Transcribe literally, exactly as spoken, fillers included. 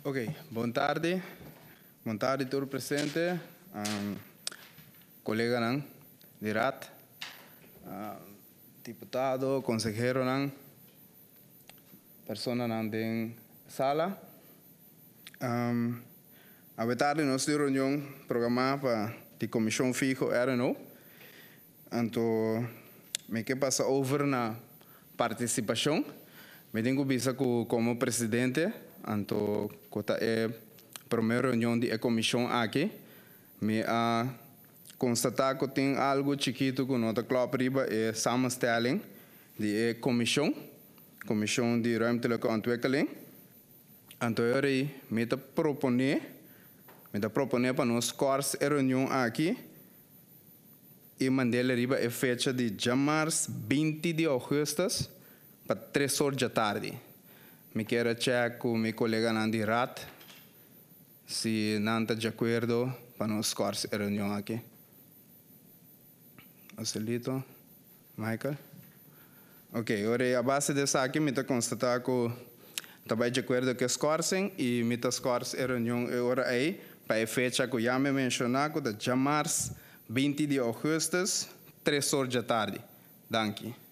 Ok, boa tarde. Boa tarde, todo presente. Um, colega nan, dirat, uh, deputado, consejero nan, persona nan den sala. Um, a tarde nós temos reunião programada para a comissão fijo R N O. Então, me que passa over na participação. Me tenho visa como presidente. Então, esta é a primeira reunião da comissão aqui. Me a constatar que tem algo chiquito que nota club riba é samenstelling de comissão, comissão de ruimtelijke ontwikkeling. Então, eu me te proponer, me te proponer para nós corres a reunião aqui. E mandele riba é fecha de jammars vinte de agosto para três horas da tarde. Me quero checar com meu colega Nandi Rat se não está de acordo para nós corres a reunião aqui. Ocelito, Michael. Ok, agora a base dessa aqui me está constatar que está de acordo com as corsen e me está corres a reunião agora aí para a fecha que já me mencionou que é jammars vinte de agosto, três horas da tarde. Danke.